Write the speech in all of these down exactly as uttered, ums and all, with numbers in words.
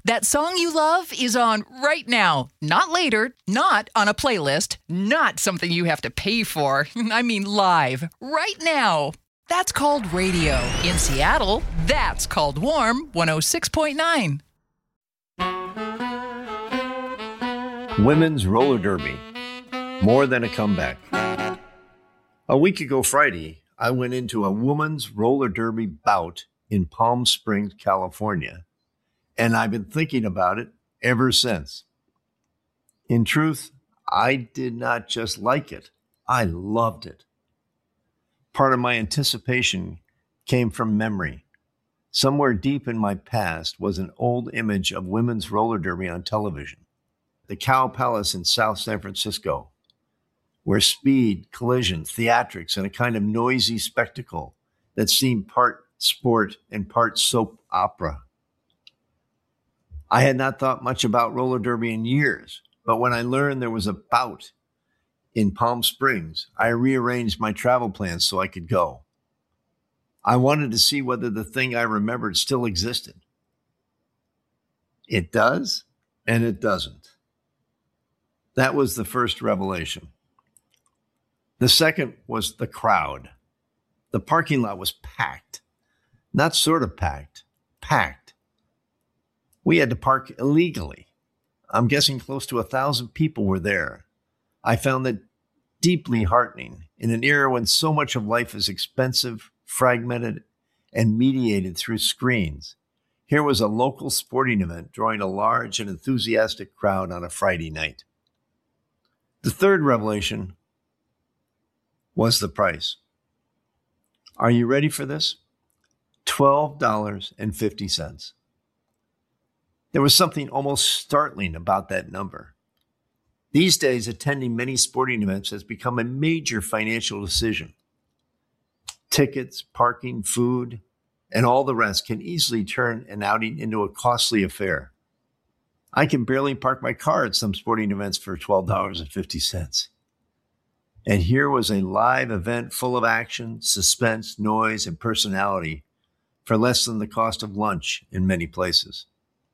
That song you love is on right now, not later, not on a playlist, not something you have to pay for. I mean live, right now. That's called radio. In Seattle, that's called Warm one oh six point nine. Women's roller derby, more than a comeback. A week ago Friday, I went into a women's roller derby bout in Palm Springs, California, and I've been thinking about it ever since. In truth, I did not just like it, I loved it. Part of my anticipation came from memory. Somewhere deep in my past was an old image of women's roller derby on television. The Cow Palace in South San Francisco, where speed, collision, theatrics, and a kind of noisy spectacle that seemed part sport and part soap opera. I had not thought much about roller derby in years, but when I learned there was a bout in Palm Springs, I rearranged my travel plans so I could go. I wanted to see whether the thing I remembered still existed. It does, and it doesn't. That was the first revelation. The second was the crowd. The parking lot was packed. Not sort of packed, packed. We had to park illegally. I'm guessing close to a thousand people were there. I found that deeply heartening in an era when so much of life is expensive, fragmented, and mediated through screens. Here was a local sporting event drawing a large and enthusiastic crowd on a Friday night. The third revelation was the price. Are you ready for this? twelve dollars and fifty cents. There was something almost startling about that number. These days, attending many sporting events has become a major financial decision. Tickets, parking, food, and all the rest can easily turn an outing into a costly affair. I can barely park my car at some sporting events for twelve dollars and fifty cents. And here was a live event full of action, suspense, noise, and personality for less than the cost of lunch in many places.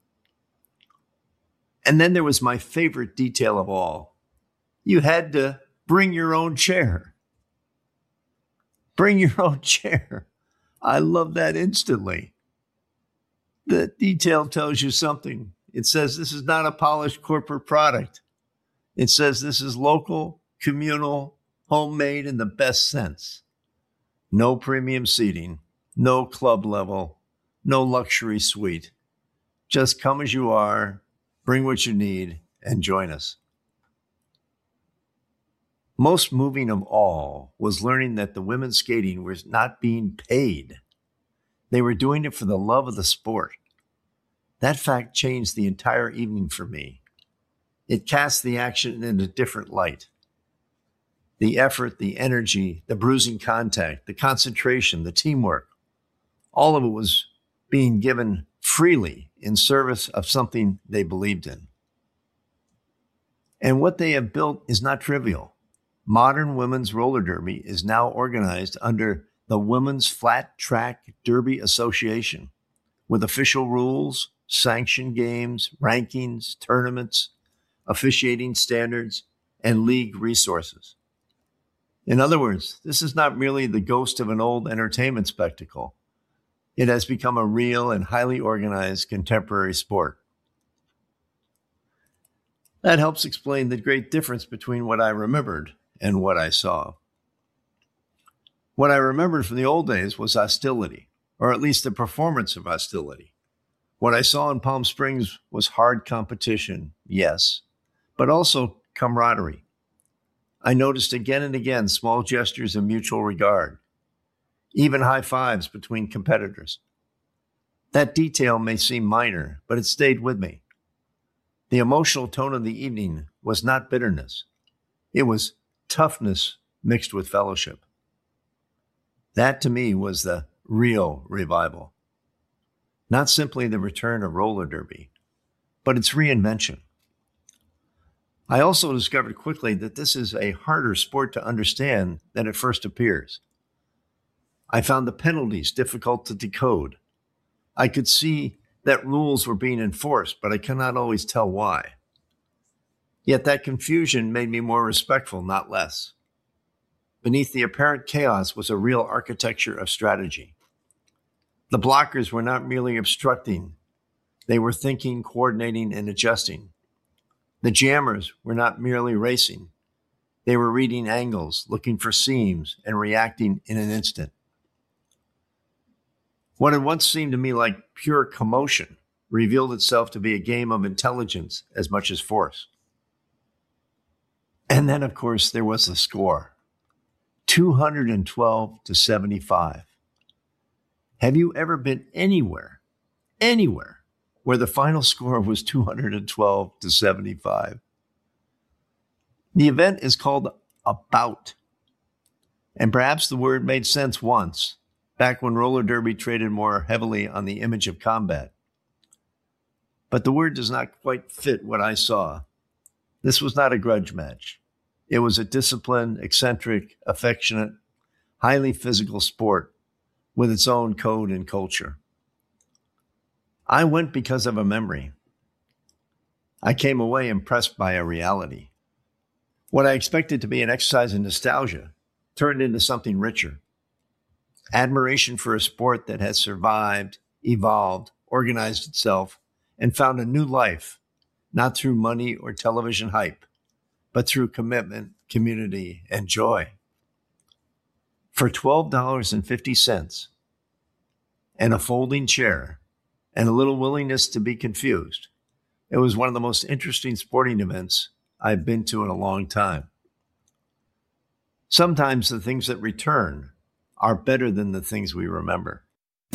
And then there was my favorite detail of all. You had to bring your own chair. Bring your own chair. I love that instantly. The detail tells you something. It says this is not a polished corporate product. It says this is local, communal, homemade in the best sense. No premium seating, no club level, no luxury suite. Just come as you are, bring what you need, and join us. Most moving of all was learning that the women skating was not being paid. They were doing it for the love of the sport. That fact changed the entire evening for me. It cast the action in a different light. The effort, the energy, the bruising contact, the concentration, the teamwork, all of it was being given freely in service of something they believed in. And what they have built is not trivial. Modern women's roller derby is now organized under the Women's Flat Track Derby Association, with official rules, sanctioned games, rankings, tournaments, officiating standards, and league resources. In other words, this is not merely the ghost of an old entertainment spectacle. It has become a real and highly organized contemporary sport. That helps explain the great difference between what I remembered and what I saw. What I remembered from the old days was hostility, or at least the performance of hostility. What I saw in Palm Springs was hard competition, yes, but also camaraderie. I noticed again and again small gestures of mutual regard, even high fives between competitors. That detail may seem minor, but it stayed with me. The emotional tone of the evening was not bitterness. It was toughness mixed with fellowship. That to me was the real revival. Not simply the return of roller derby, but its reinvention. I also discovered quickly that this is a harder sport to understand than it first appears. I found the penalties difficult to decode. I could see that rules were being enforced, but I could not always tell why. Yet that confusion made me more respectful, not less. Beneath the apparent chaos was a real architecture of strategy. The blockers were not merely obstructing. They were thinking, coordinating, and adjusting. The jammers were not merely racing. They were reading angles, looking for seams, and reacting in an instant. What had once seemed to me like pure commotion revealed itself to be a game of intelligence as much as force. And then, of course, there was the score. two hundred twelve to seventy-five. Have you ever been anywhere, anywhere, where the final score was two hundred twelve to seventy-five? The event is called a bout. And perhaps the word made sense once, back when roller derby traded more heavily on the image of combat. But the word does not quite fit what I saw. This was not a grudge match. It was a disciplined, eccentric, affectionate, highly physical sport with its own code and culture. I went because of a memory. I came away impressed by a reality. What I expected to be an exercise in nostalgia turned into something richer. Admiration for a sport that has survived, evolved, organized itself, and found a new life, not through money or television hype, but through commitment, community, and joy. For twelve dollars and fifty cents and a folding chair and a little willingness to be confused, it was one of the most interesting sporting events I've been to in a long time. Sometimes the things that return are better than the things we remember.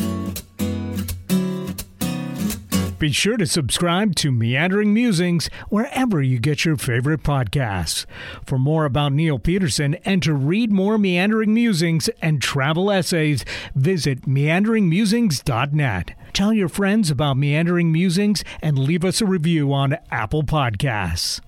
Be sure to subscribe to Meandering Musings wherever you get your favorite podcasts. For more about Neil Peterson and to read more Meandering Musings and travel essays, visit meandering musings dot net. Tell your friends about Meandering Musings and leave us a review on Apple Podcasts.